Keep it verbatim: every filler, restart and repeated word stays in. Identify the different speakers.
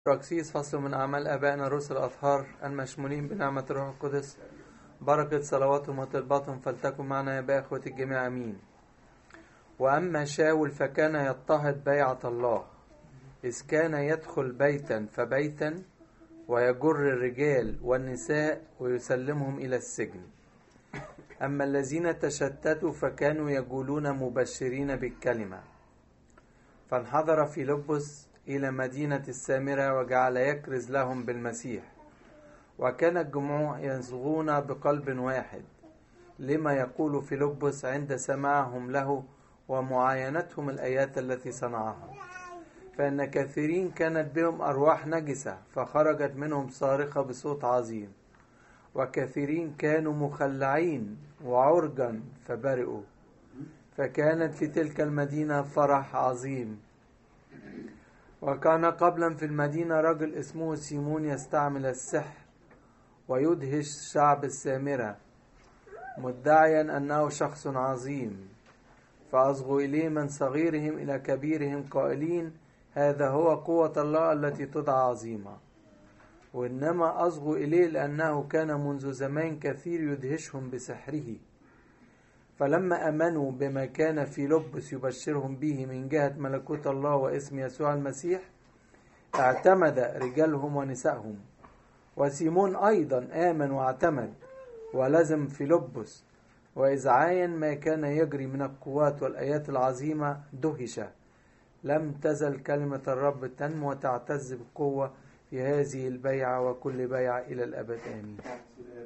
Speaker 1: تراكسيس فصل من أعمال آبائنا الرسل الأطهار المشمولين بنعمة الروح القدس، بركة صلواتهم وطلباتهم فلتكن معنا يا إخوة الجميع آمين. وأما شاول فكان يضطهد بيعة الله، إذ كان يدخل بيتا فبيتا ويجر الرجال والنساء ويسلمهم إلى السجن. أما الذين تشتتوا فكانوا يقولون مبشرين بالكلمة. فانحدر فيلبس إلى مدينة السامرة وجعل يكرز لهم بالمسيح، وكان الجموع يصغون بقلب واحد لما يقول فيلبس عند سماعهم له ومعاينتهم الآيات التي صنعها. فإن كثيرين كانت بهم أرواح نجسة فخرجت منهم صارخة بصوت عظيم، وكثيرين كانوا مخلعين وعرجا فبرئوا. فكانت في تلك المدينة فرح عظيم. وكان قبلا في المدينة رجل اسمه سيمون يستعمل السحر ويدهش شعب السامرة، مدعيا أنه شخص عظيم. فأصغوا إليه من صغيرهم إلى كبيرهم قائلين هذا هو قوة الله التي تدعى عظيمة. وإنما أصغوا إليه لأنه كان منذ زمان كثير يدهشهم بسحره. فلما أمنوا بما كان فيلبس يبشرهم به من جهة ملكوت الله واسم يسوع المسيح، اعتمد رجالهم ونسائهم. وسيمون أيضا آمن واعتمد ولزم فيلبس، وإذ عاين ما كان يجري من القوات والآيات العظيمة دهش. لم تزل كلمة الرب تنمو وتعتز بقوة في هذه البيعة وكل بيعة إلى الأبد آمين.